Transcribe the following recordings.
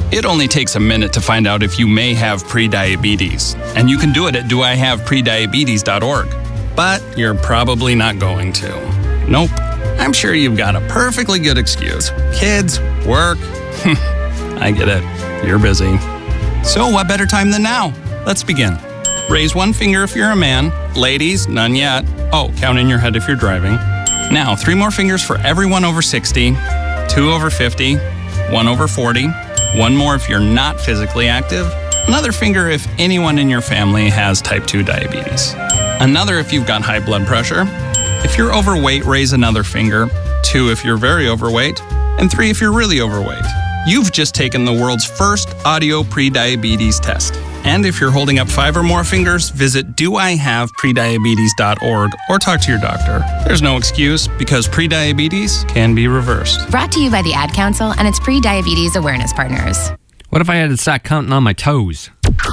It only takes a minute to find out if you may have prediabetes, and you can do it at doihaveprediabetes.org. But you're probably not going to. Nope. I'm sure you've got a perfectly good excuse. Kids, work. I get it. You're busy. So what better time than now? Let's begin. Raise one finger if you're a man. Ladies, none yet. Oh, count in your head if you're driving. Now, 3 more fingers for everyone over 60, 2 over 50, 1 over 40, 1 more if you're not physically active, another finger if anyone in your family has type 2 diabetes, another if you've got high blood pressure. If you're overweight, raise another finger, 2 if you're very overweight, and 3 if you're really overweight. You've just taken the world's first audio prediabetes test. And if you're holding up 5 or more fingers, visit doihaveprediabetes.org or talk to your doctor. There's no excuse because prediabetes can be reversed. Brought to you by the Ad Council and its pre-diabetes awareness partners. What if I had to start counting on my toes?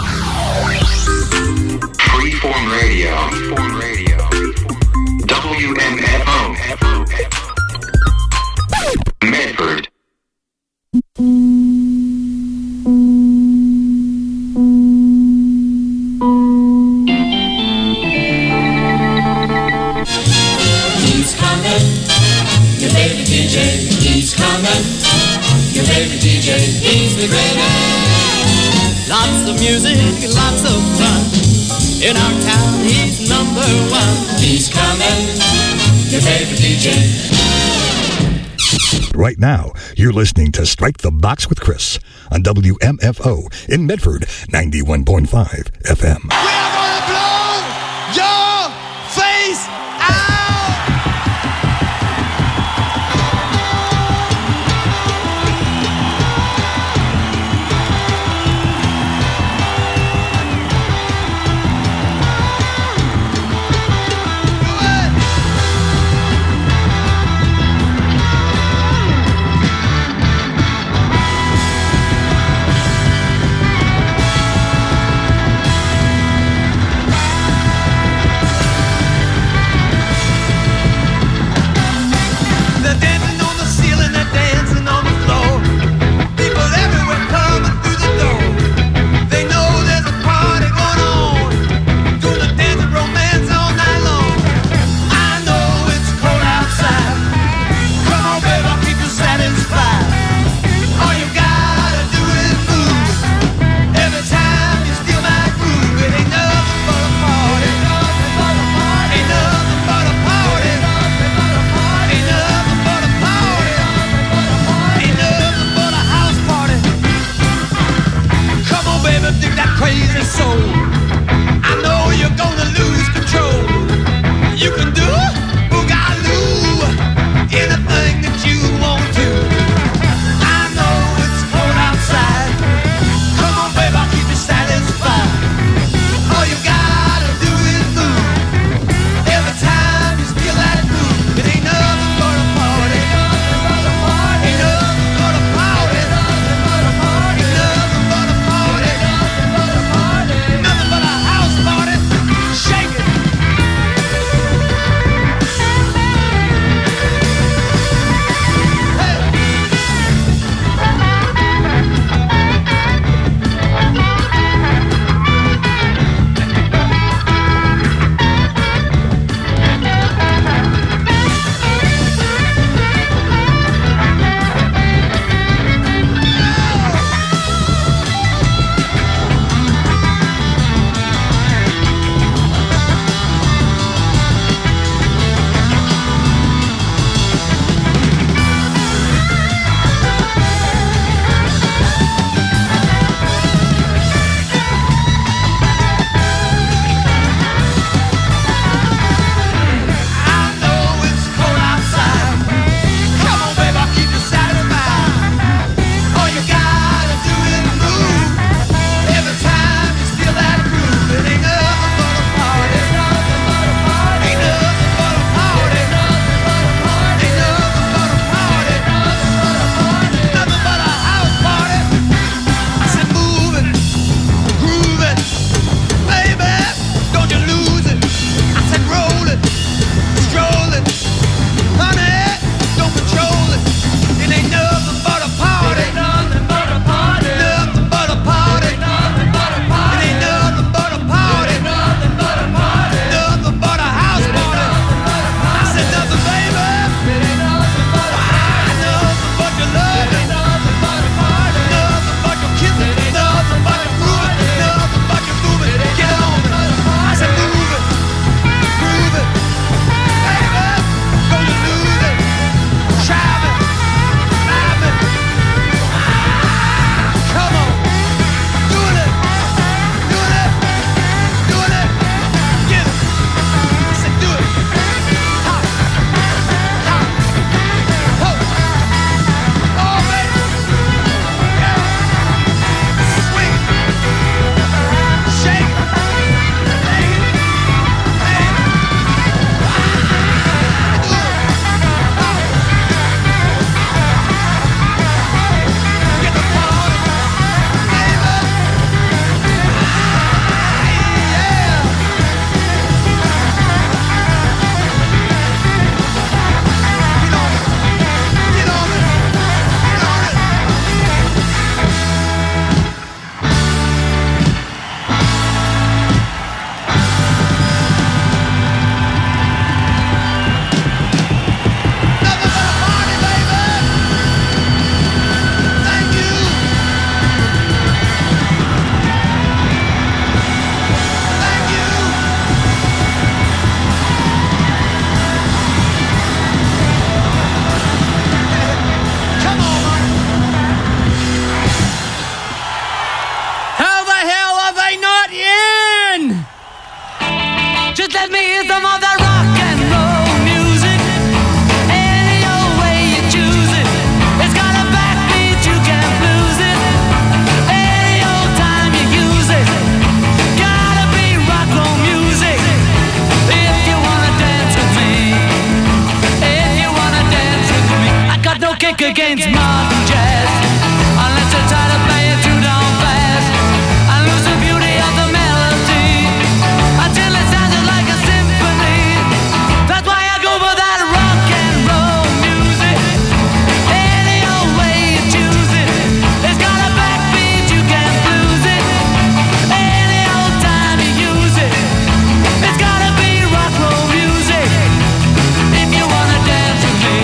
Freeform Radio. WMFO. Medford. He's coming, your baby DJ. He's coming, your baby DJ. He's the greatest. Lots of music, lots of fun. In our town, he's number 1. He's coming, your baby DJ. Right now, you're listening to Strike the Box with Chris on WMFO in Medford, 91.5 FM. We are gonna blow your face out! Let me hear some of that rock and roll music. Any old way you choose it. It's got a backbeat, you can't lose it. Any old time you use it. Gotta be rock roll music. If you wanna dance with me. If you wanna dance with me. I got no kick against modern jazz. Unless you try to play it too down fast. I lose the beauty of the melody. Until it sounded like a symphony. That's why I go for that rock and roll music. Any old way you choose it. It's got a backbeat, you can't lose it. Any old time you use it. It's gotta be rock roll music. If you wanna dance with me.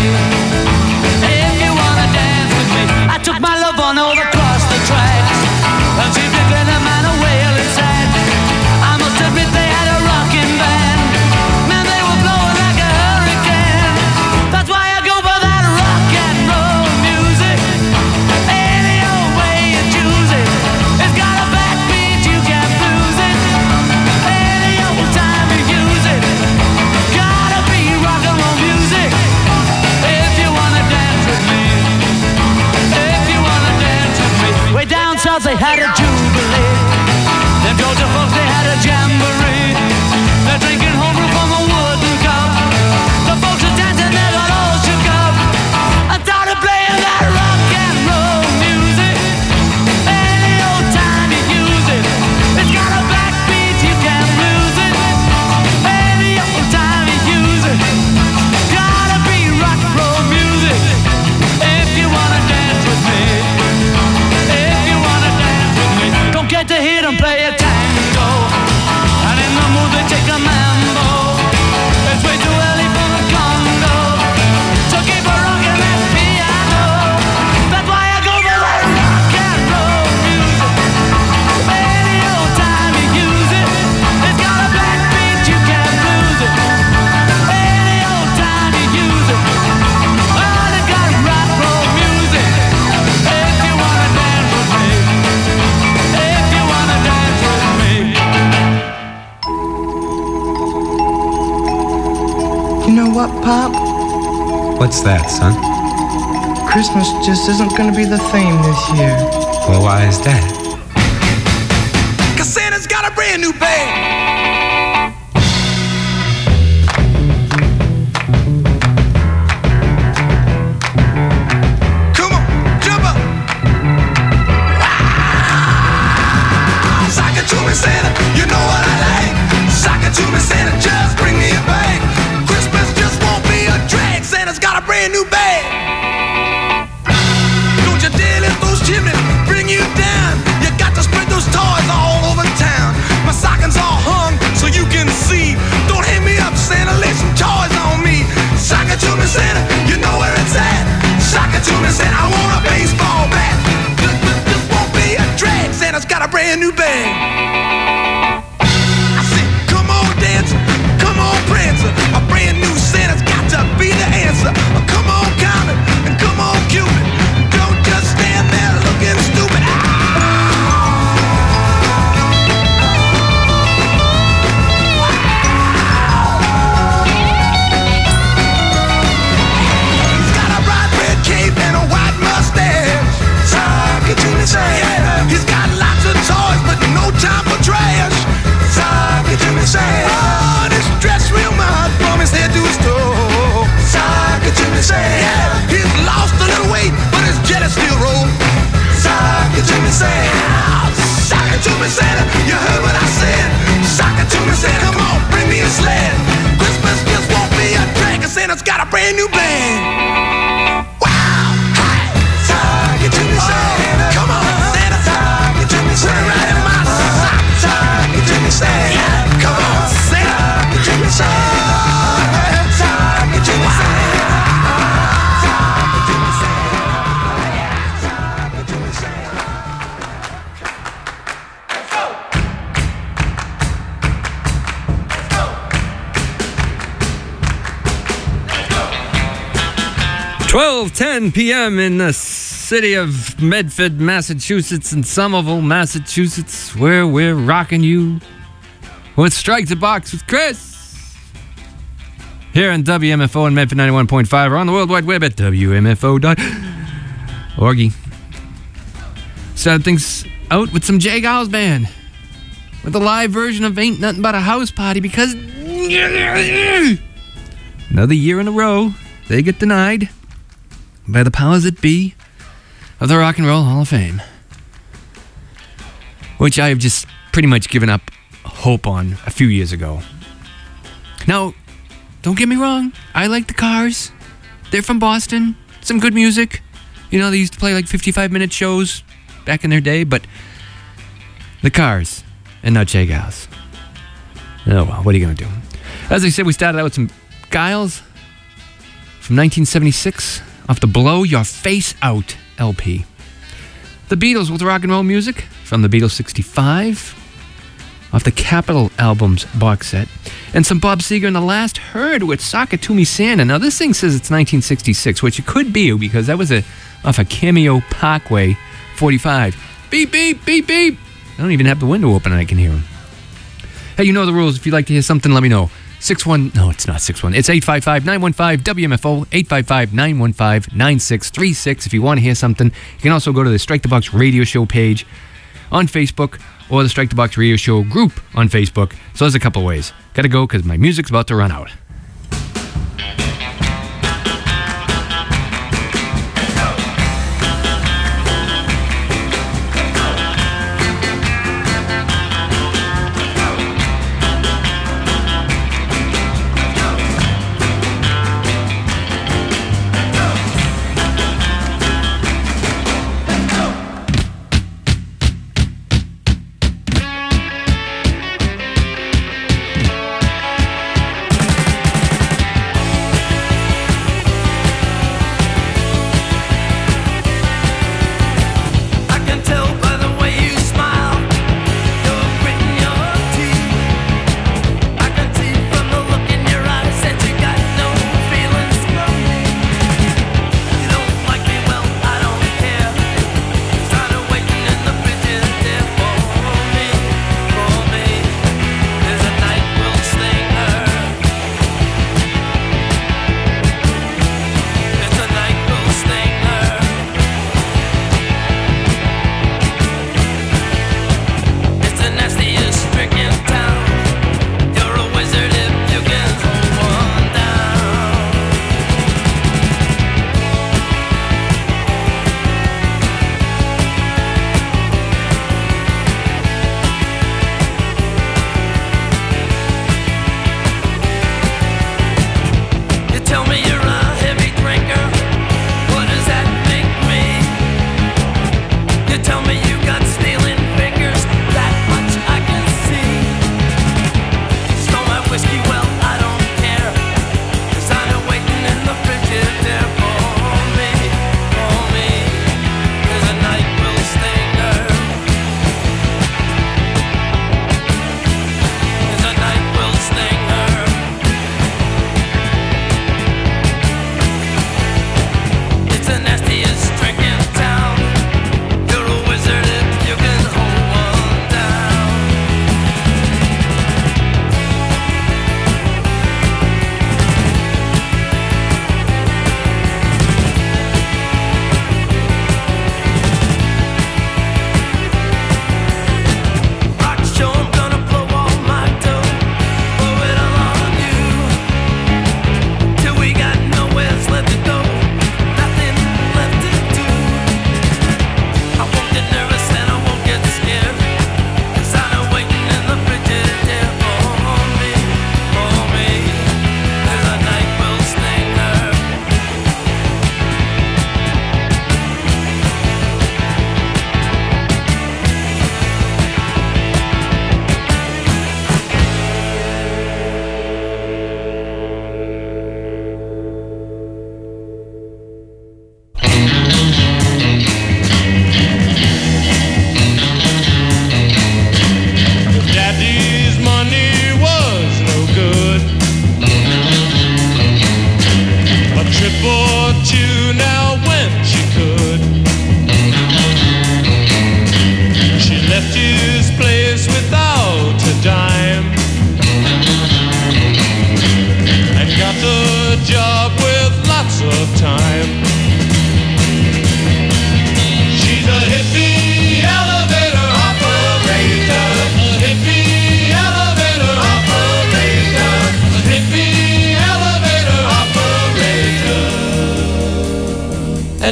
If you wanna dance with me. I took my love on over across the tracks. And she picking a man a wailing sad. I must admit they had a rocking band. Man, they were blowing like a hurricane. That's why I go for that rock and roll music. Any old way you choose it. It's got a backbeat, you can't lose it. Any old time you use it. Gotta be rock and roll music. If you wanna dance with me. If you wanna dance with me. Way down south they had a jubilee. Them Georgia folks they had a jamboree. They're drinking homebrew from a wooden cup. The folks are dancing, they got all shook up. I started playing that rock and roll music. Any old time you use it. It's got a backbeat, you can't lose it. Any old time you use it. Gotta be rock and roll music. If you wanna dance with me. If you wanna dance with me. Don't get to hear them play a tango. And in the mood they take a mambo. It's way too early for the Congo. So keep a rockin' that piano. That's why I go for that rock and roll music. Any old time you use it. It's got a backbeat, you can't lose it. Any old time you use it. Oh, they got rock roll music. If you wanna dance with me. If you wanna dance with me. You know what, Pop? What's that, son? Christmas just isn't gonna be the theme this year. Well, why is that? 'Cause Santa's got a brand new bag. Come on, jump up. Wow. Sock it to me, Santa. You know what I like. Sock it to me, Santa. Just bring me a bag. Christmas just won't be a drag. Santa's got a brand new bag. Don't you dare let those chimneys bring you down. You got to spread those toys all over town. My stockings all hung so you can see. Don't hang me up, Santa. Lay some toys on me. Sock it to me, Santa. You know where it's at. Sock it to me, Santa. I want a baseball bat. This won't be a drag. Santa's got a brand new bag. I said, come on, dancer. Come on, prancer. A brand new Santa's got to be the answer. Come on, Comet. And come on, Cupid. Don't just stand there looking stupid. He's got a bright red cape and a white mustache. Sock it to me, Santa. He's got lots of toys, but no time for trash. Sock it to me, Santa. Oh, this dress real mud from his head to his toe. Sock it to me, Santa. He's lost a little weight, but his jet is still roll. Sock it to me, Santa. Sock it to me, Santa. You heard what I said. Sock it to me, Santa. Come on, bring me a sled. Christmas just won't be a drag, 'cause Santa's got a brand new band. Wow, hi. Sock it to me, Santa. Come on, Santa. Sock it to me, Santa. Put it right in my sock. Sock it to me, Santa. Come on, Santa. Sock it to me, Santa. Sock it to me, Santa. Sock it to me, Santa. Sock it to me, Santa. Let's go. 12:10 p.m. in the city of Medford, Massachusetts, and Somerville, Massachusetts, where we're rocking you with Strike the Box with Chris. here on WMFO and Medford 91.5 or on the World Wide Web at WMFO.org. Started things out with some Jay Giles Band with a live version of Ain't Nothing But a House Party because another year in a row they get denied by the powers that be of the Rock and Roll Hall of Fame, which I have just pretty much given up hope on a few years ago. Now, don't get me wrong, I like the Cars. They're from Boston, some good music. You know, they used to play like 55-minute shows back in their day, but the Cars and not Jay Giles. Oh well, what are you going to do? As I said, we started out with some Giles from 1976 off the Blow Your Face Out LP. The Beatles with rock and roll music from the Beatles 65 off the Capitol album's box set. And some Bob Seger and the Last Heard with Sock It To Me Santa. Now this thing says it's 1966, which it could be because that was off a Cameo Parkway 45. Beep, beep, beep, beep. I don't even have the window open and I can hear them. Hey, you know the rules. If you'd like to hear something, let me know. 61, no, it's not 61. It's 855-915-WMFO, 855-915-9636. If you want to hear something, you can also go to the Strike the Box Radio Show page on Facebook or the Strike the Box Radio Show group on Facebook. So there's a couple ways. Gotta go because my music's about to run out.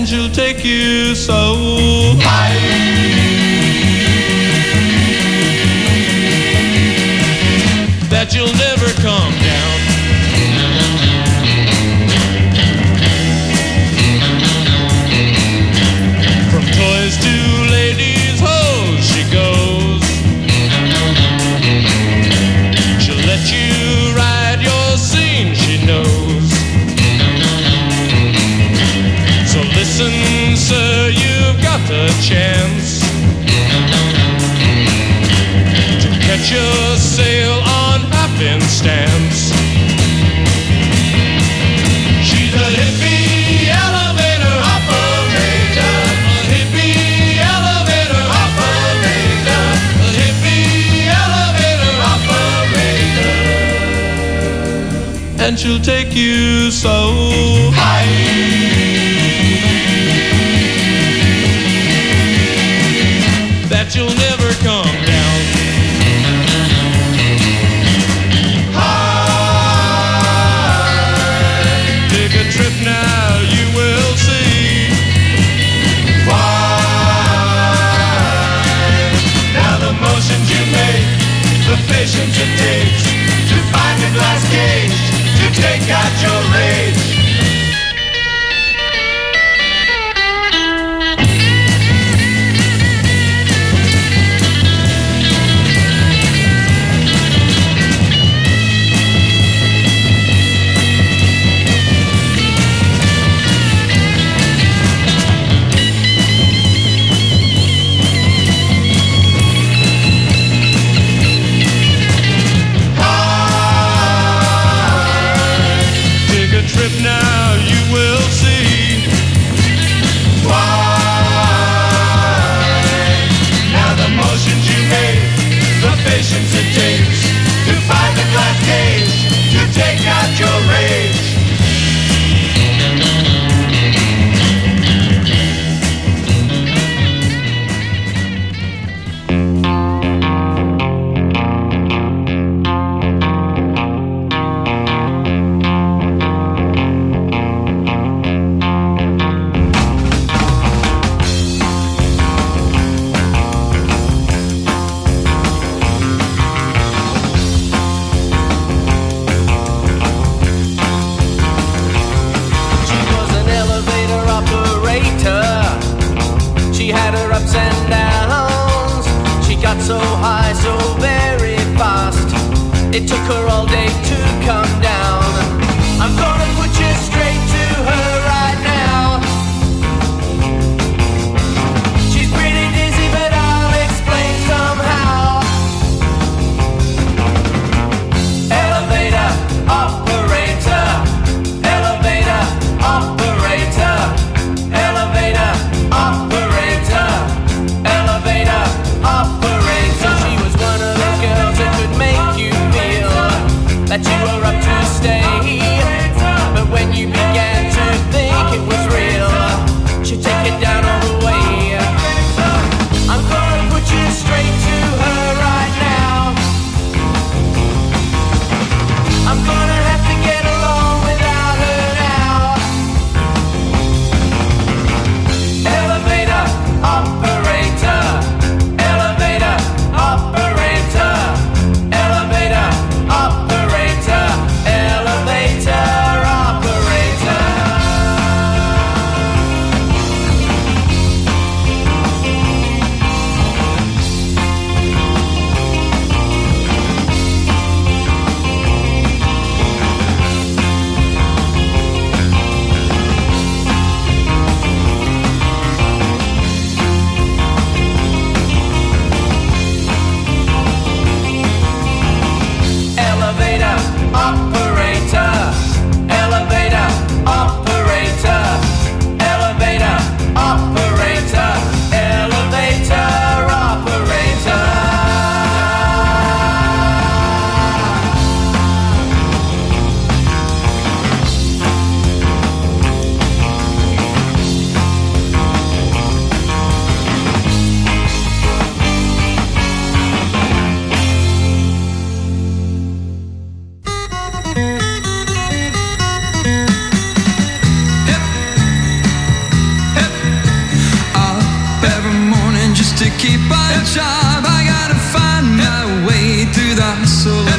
and she'll take you so high that you'll never come down. From toys to ladies' hose she goes. She'll let you ride your scene, she knows. So listen, sir, you've got the chance to catch your sail on happenstance. She's a hippie elevator operator, a hippie elevator operator, a hippie elevator operator, and she'll take you so high that you'll never come down. Take a trip now, you will see why. Now the motions you make, the patience it takes to find a glass cage to take out your rage. Trip now, you will see why. Now the motions you make, the patience it takes to find the glass cage to take out your rage. So high, so very fast. It took her all day to come down. I'm gonna put you straight to her right now. She's pretty dizzy, but I'll explain somehow. Elevator operator, elevator operator, elevator operator, elevator operator. That you were up to stay, but when you began to think it was real, she'd take it down all the way. I'm gonna put you straight to her right now. I'm gonna have to get along without her now. Elevator operator, elevator operator, elevator operator.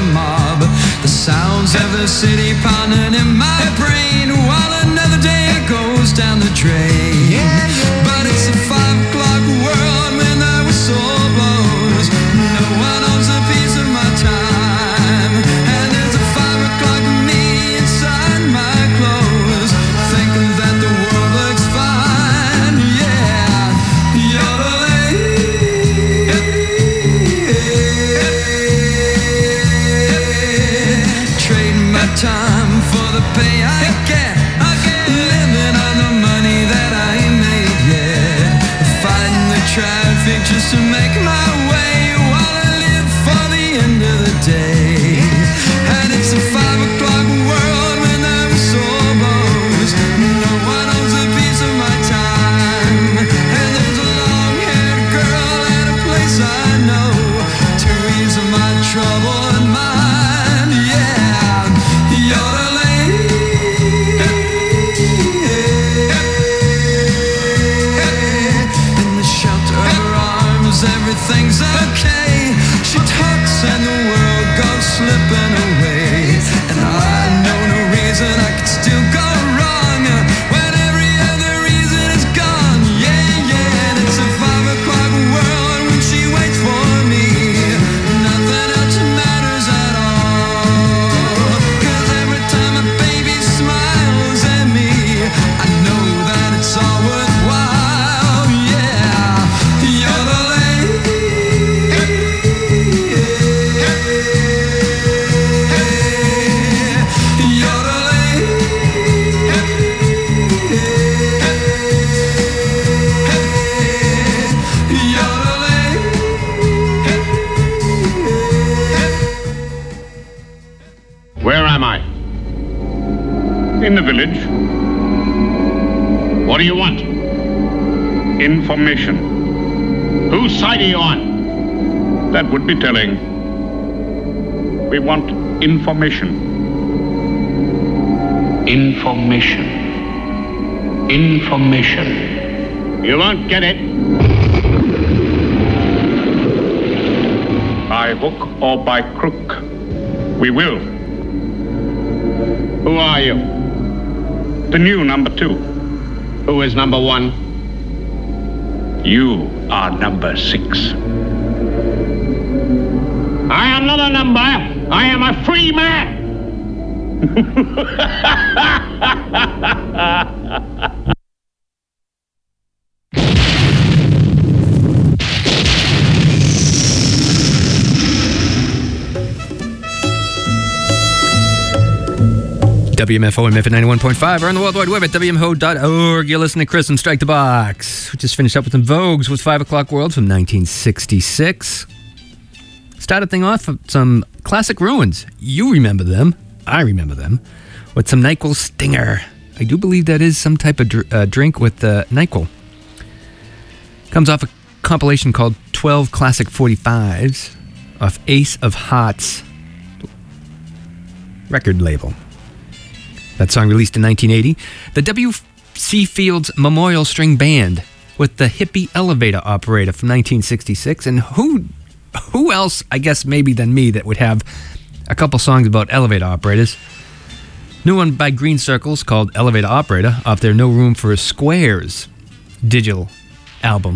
mob. The sounds of the city pounding in my brain while another day goes down the drain. But it's a 5 o'clock world when the whistle blows. No one owns a piece of my time, and there's a 5 o'clock me inside my clothes, thinking that the world looks fine. Yeah, yodeling. Trading my time for the pay I get. Living on the money that I ain't made yet. Fighting the traffic just to make my way while I live for the end of the day. And it's a 5 o'clock world when the whistle blows. No one owns a piece of my time. And there's a long-haired girl at a place I know to ease my trouble and mine. Yeah, yodeling. In the shelter of her arms, everything's okay. She talks and the world goes slipping away. And I know no reason I could still go wrong when every other reason is gone. Yeah, and it's a 5 o'clock world when she waits for me. Nothing else matters at all. 'Cause every time a baby smiles at me, I know that it's all worthwhile. Yeah, yodeling. Where am I? In the village. What do you want? Information. Whose side are you on? That would be telling. We want information. Information. Information. You won't get it. By hook or by crook, we will. Who are you? The new number 2. Who is number 1? You are number 6. I am not a number. I am a free man. WMFO and Memphis 91.5 or on the World Wide Web at WMFO.org. You're listening to Chris and Strike the Box. We just finished up with some Vogues with 5 O'Clock World from 1966. Started thing off with some classic ruins. You remember them. I remember them. With some NyQuil Stinger. I do believe that is some type of drink with NyQuil. Comes off a compilation called 12 Classic 45s off Ace of Hearts record label. That song released in 1980. The W.C. Fields Memorial String Band with the Hippie Elevator Operator from 1966. And who else, I guess maybe than me, that would have a couple songs about elevator operators. New one by Green Circles called Elevator Operator off their No Room for Squares digital album.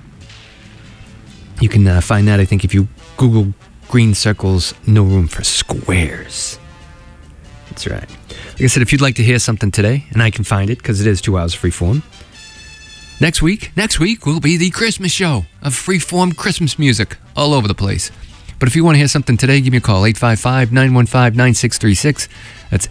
You can find that, I think, if you Google Green Circles No Room for Squares. That's right. Like I said, if you'd like to hear something today, and I can find it because it is 2 hours freeform. Next week will be the Christmas show of freeform Christmas music all over the place. But if you want to hear something today, give me a call, 855-915-9636. That's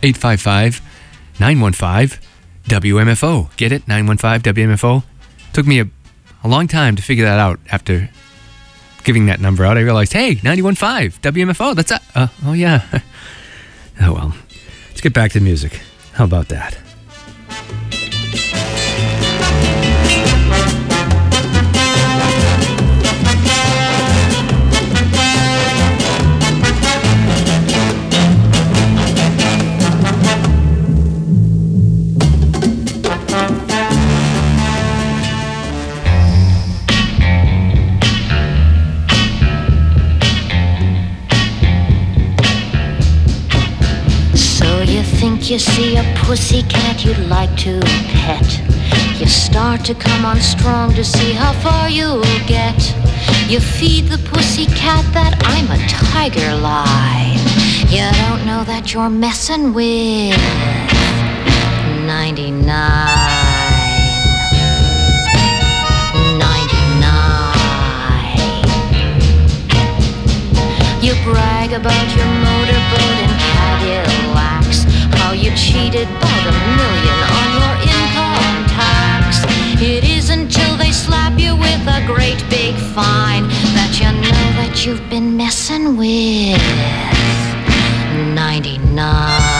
855-915-WMFO. Get it? 915-WMFO. Took me a long time to figure that out after giving that number out. I realized, hey, 915 WMFO. That's oh yeah. Oh well. Let's get back to the music. How about that? think you see a pussycat you'd like to pet. You start to come on strong to see how far you'll get. You feed the pussycat that I'm a tiger lie. You don't know that you're messing with 99. 99. You brag about your motorboat and Cadillacs, how you cheated about $1 million on your income tax. It isn't till they slap you with a great big fine that you know that you've been messing with 99. 99.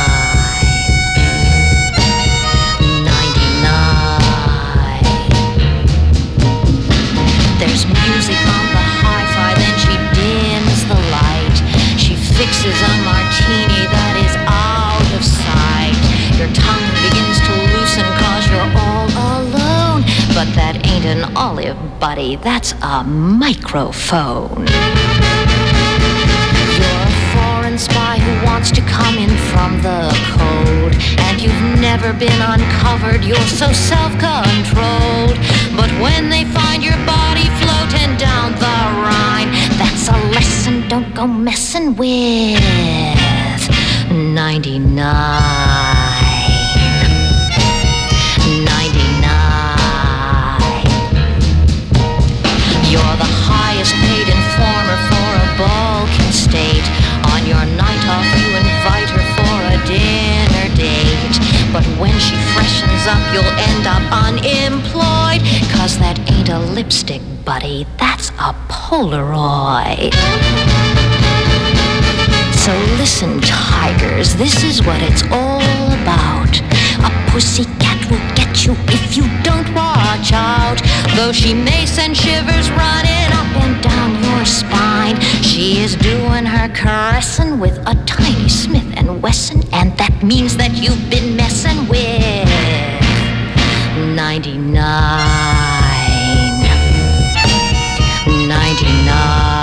There's music on the hi-fi, then she dims the light. She fixes a martini that is out of sight. Your tongue begins to loosen 'cause you're all alone. But that ain't an olive, buddy, that's a microphone. You're a foreign spy who wants to come in from the cold, and you've never been uncovered, you're so self-controlled. But when they find your body floating down the Rhine, that's a lesson, don't go messing with 99. You're the highest paid informer for a Balkan state. On your night off you invite her for a dinner date. But when she freshens up you'll end up unemployed, 'cause that ain't a lipstick, buddy, that's a Polaroid. So listen, tigers, this is what it's all about. A pussycat will get you if you don't watch out. Though she may send shivers running up and down your spine, she is doing her caressing with a tiny Smith & Wesson, and that means that you've been messing with 99. 99.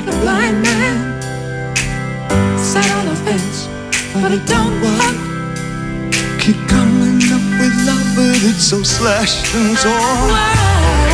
like a blind man. Sat on the fence, but it don't work. Keep coming up with love, but it's so slashed and torn.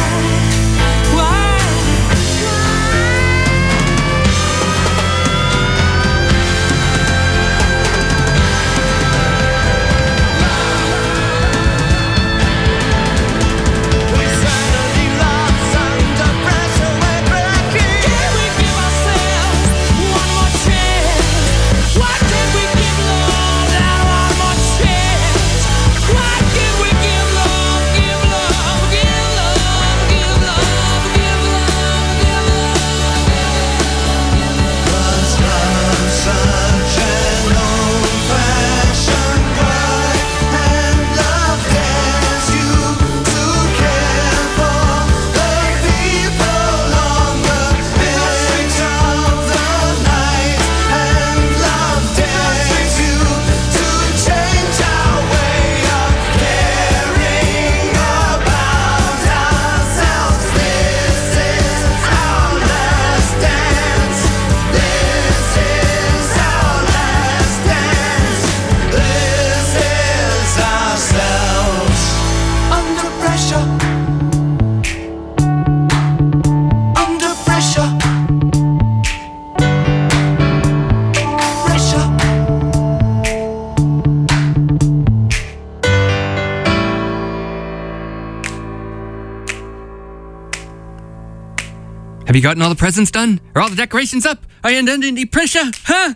Have you gotten all the presents done? Are all the decorations up? Are you under the pressure? Huh?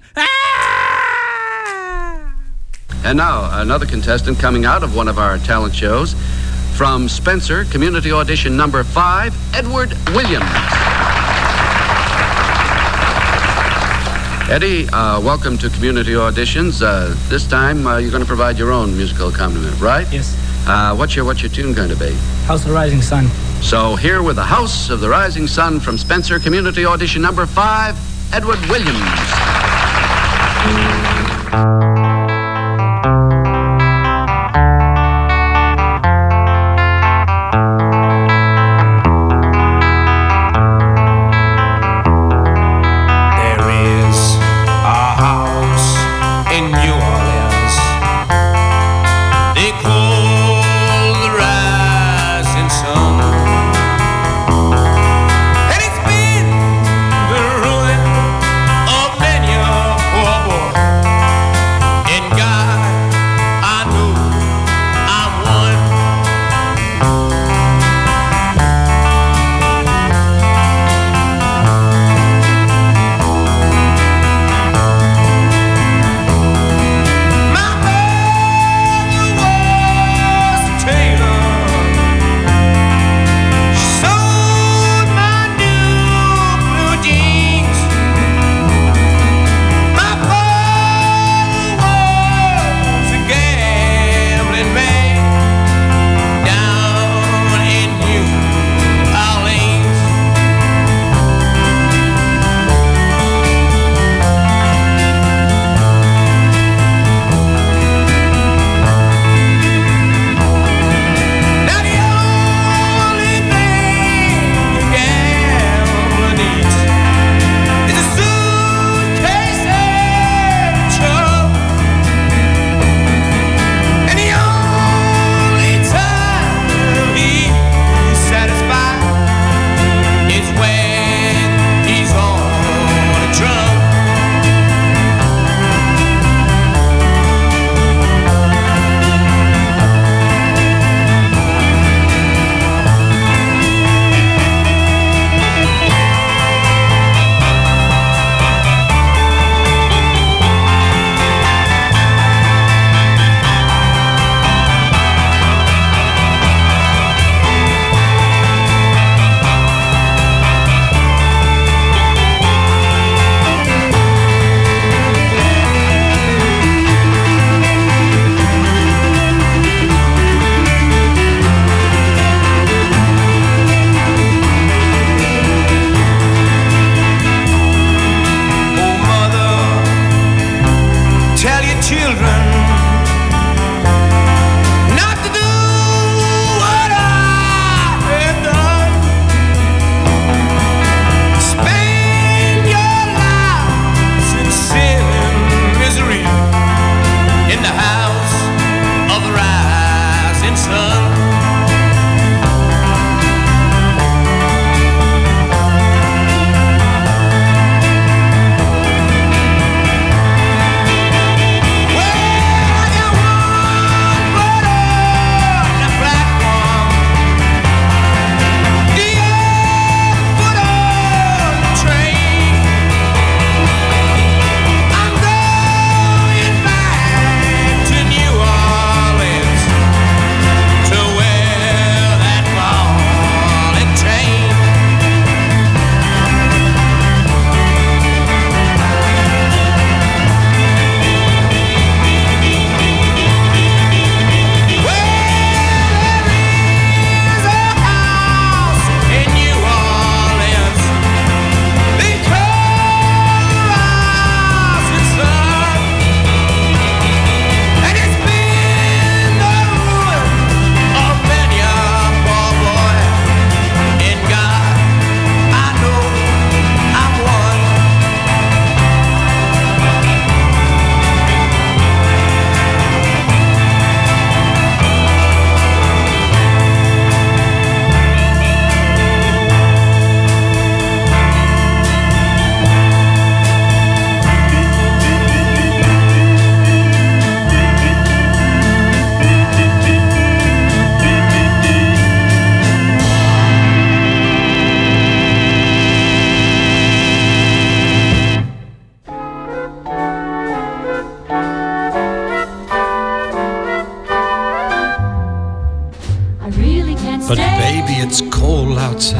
Ah! And now, another contestant coming out of one of our talent shows. From Spencer, community audition number 5, Edward Williams. Eddie, welcome to Community Auditions. This time, you're going to provide your own musical accompaniment, right? Yes. What's your tune going to be? House of the Rising Sun. So here with the House of the Rising Sun from Spencer, community audition number 5, Edward Williams. There is a house in New Orleans. They call the Rising Sun. And it's been the ruin of many a poor boy.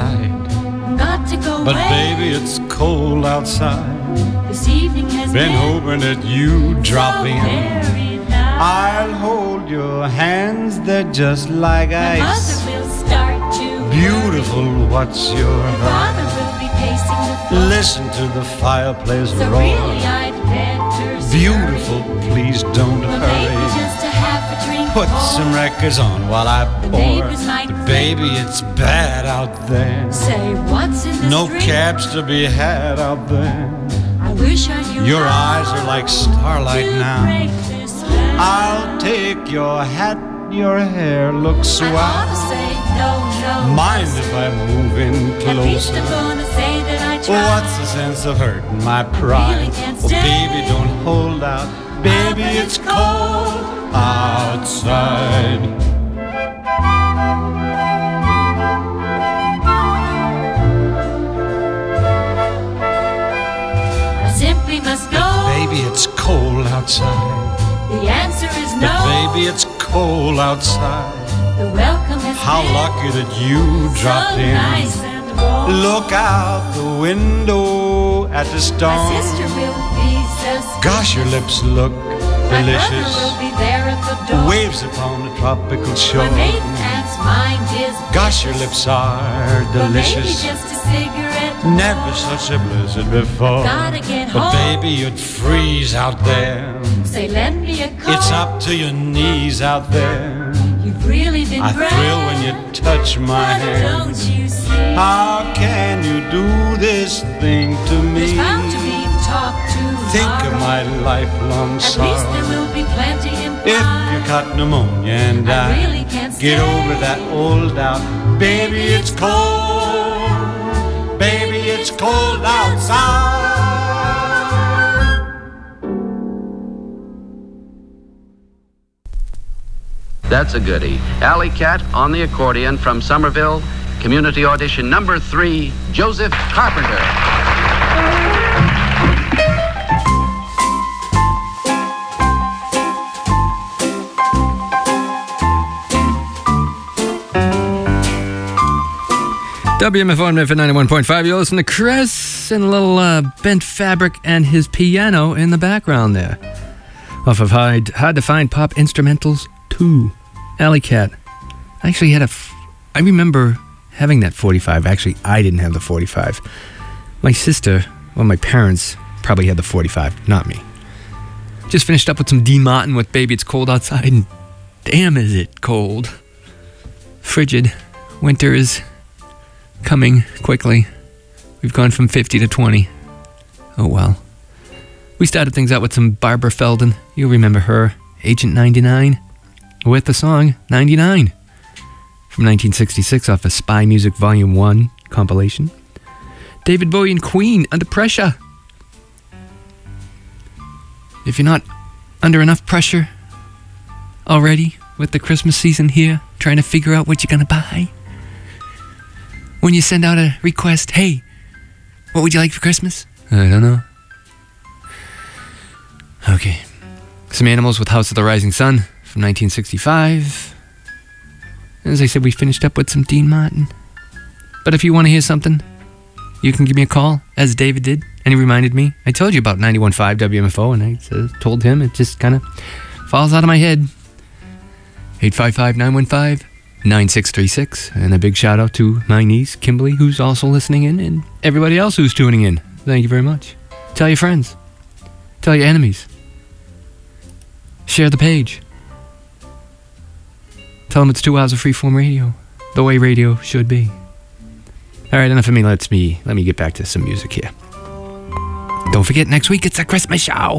outside. Got to go But away. baby, it's cold outside. This evening has Been hoping that you drop so in. very nice. I'll hold your hands, they're just like My ice. mother will start to Beautiful, what's your My hurry? father will be pacing the floor. Listen to the fireplace So roar. really I'd better Beautiful, please don't Well, maybe hurry. just a half a drink Put more. some records on while I The pour. neighbors might But baby, it's bad out there. say, what's in this No drink? cabs to be had out there. I wish I knew Your how eyes are like starlight to now. break this spell. I'll take your hat, your hair looks I ought swell. to say no, no. Mind if I move in At least I'm closer? gonna say that I tried. What's the sense of hurting my pride? Really can't Oh, stay. baby, don't hold out. Baby, but it's cold outside. I simply must go. Baby, it's cold outside. The answer is But no. baby, it's cold outside. The welcome has How been lucky that you dropped so in. nice and warm. Look out the window at the storm. My sister will be so sweet. Gosh, your lips look My delicious. brother will be there at the door. Waves upon the tropical shore. My maiden aunt's mind is Gosh, your lips are Well, maybe delicious. just a cigarette. Never such a blizzard before. Gotta get But home. baby, you'd freeze out there. Say, lend me a coat. It's up to your knees out there. You've really been I great. thrill when you touch my But hand. don't you see? How can you do this thing to me? There's bound to be talk Think tomorrow. of my lifelong At least there sorrow. will be plenty If implied. you got pneumonia and I I really can't get stay. over that old doubt, baby, it's cold. Baby, it's cold outside. That's a goodie. Alley Cat on the accordion from Somerville. Community audition number 3, Joseph Carpenter. WMFO and Medford 91.5. You listen to Chris and a little Bent Fabric and his piano in the background there. Off of Hard to Find Pop Instrumentals 2. Alley Cat. I actually had I remember having that 45. Actually, I didn't have the 45. My sister, well, my parents probably had the 45, not me. Just finished up with some Dean Martin with Baby It's Cold Outside, and damn is it cold. Frigid. Winter is coming quickly. We've gone from 50 to 20. Oh well. We started things out with some Barbara Feldon. You'll remember her. Agent 99. With the song 99. From 1966 off of Spy Music Volume 1 compilation. David Bowie and Queen, Under Pressure. If you're not under enough pressure already with the Christmas season here, trying to figure out what you're going to buy, when you send out a request, hey, what would you like for Christmas? I don't know. Okay. Some Animals with House of the Rising Sun from 1965. As I said, we finished up with some Dean Martin. But if you want to hear something, you can give me a call, as David did. And he reminded me. I told you about 91.5 WMFO, and I told him. It just kind of falls out of my head. 855-915-9636. And a big shout out to my niece, Kimberly, who's also listening in, and everybody else who's tuning in. Thank you very much. Tell your friends. Tell your enemies. Share the page. Tell them it's 2 hours of freeform radio. The way radio should be. Alright, enough of me. Let me get back to some music here. Don't forget, next week it's a Christmas show.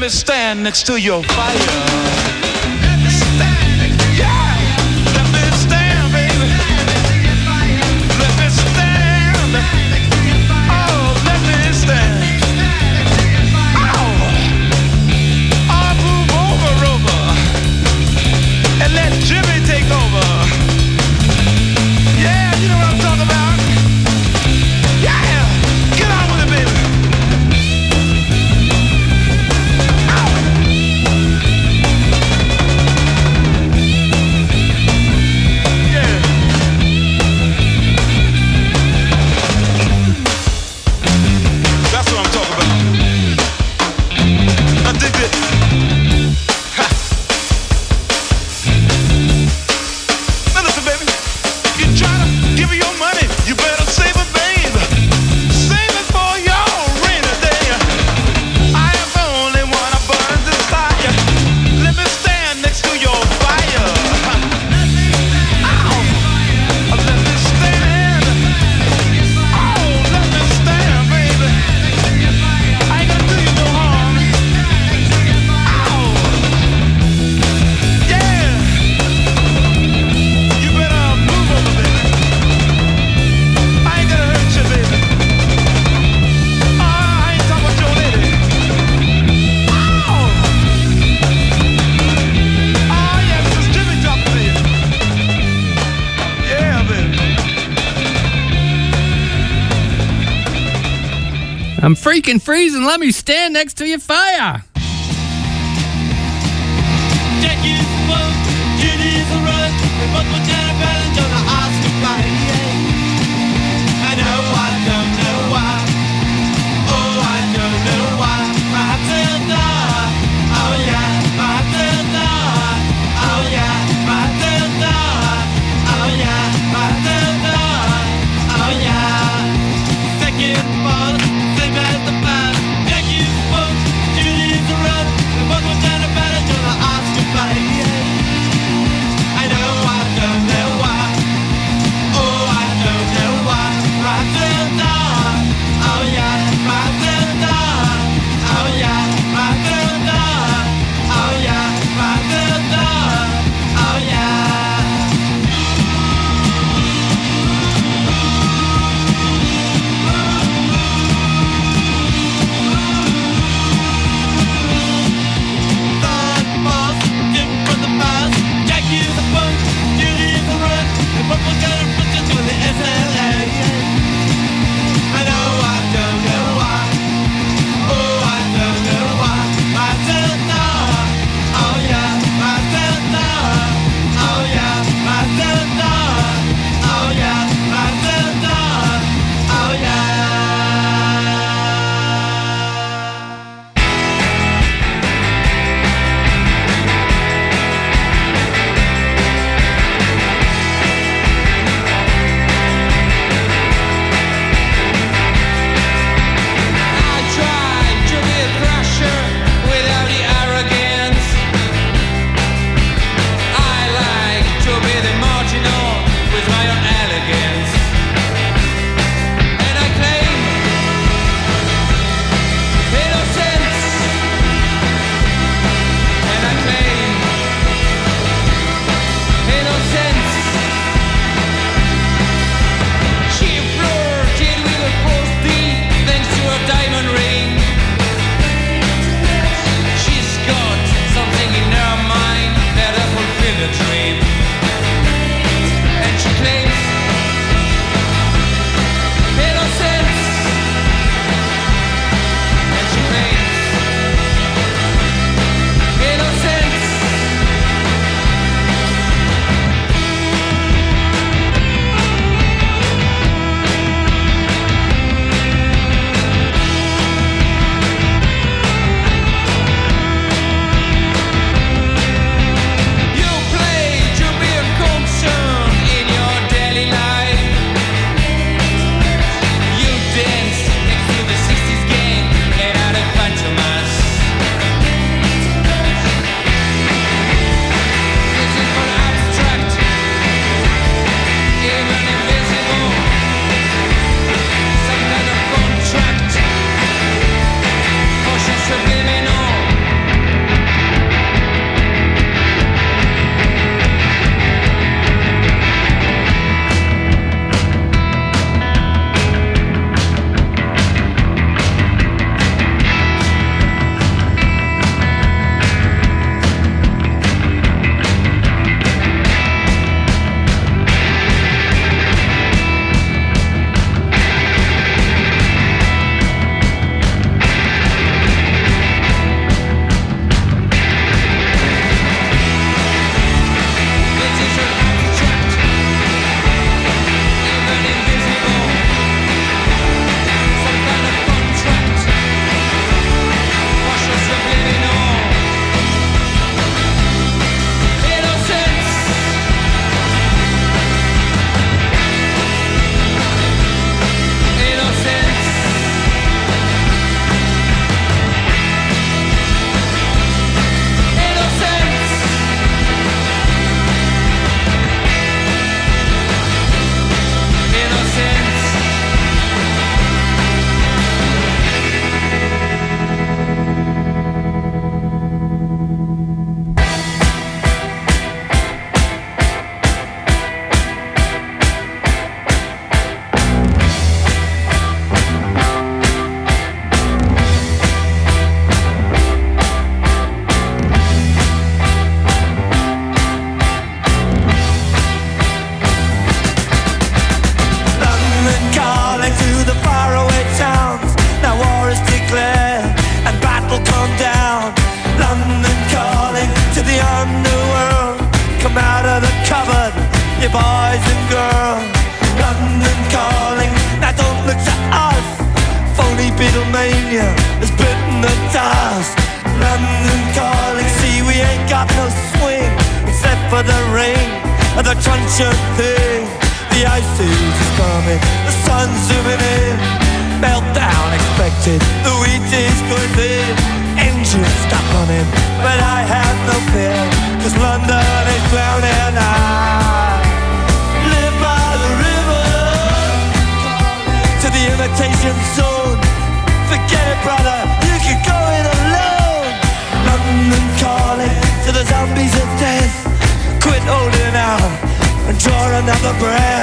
me stand next to your fire. I'm freaking freezing. Let me stand next to your fire. Jackie's a bug, Judy's a rug, we both were down and on the house to fly. I don't know why. Oh, I don't know why. Matilda, oh yeah, Matilda, oh yeah, Matilda, oh yeah, Matilda, oh yeah. Second ball. At the band, Jackie's boat, Judy's boys and girls. London calling, now don't look to us. Phony Beatlemania has bitten the dust. London calling, see we ain't got no swing except for the rain and the truncheon thing. The ice age is coming, the sun's zooming in. Meltdown expected, the wheat is going thin. Engines stop running, but I have no fear, 'cause London is drowning. I live by the river to the imitation zone. Forget it, brother, you can go it alone. London calling to the zombies of death. Quit holding out and draw another breath.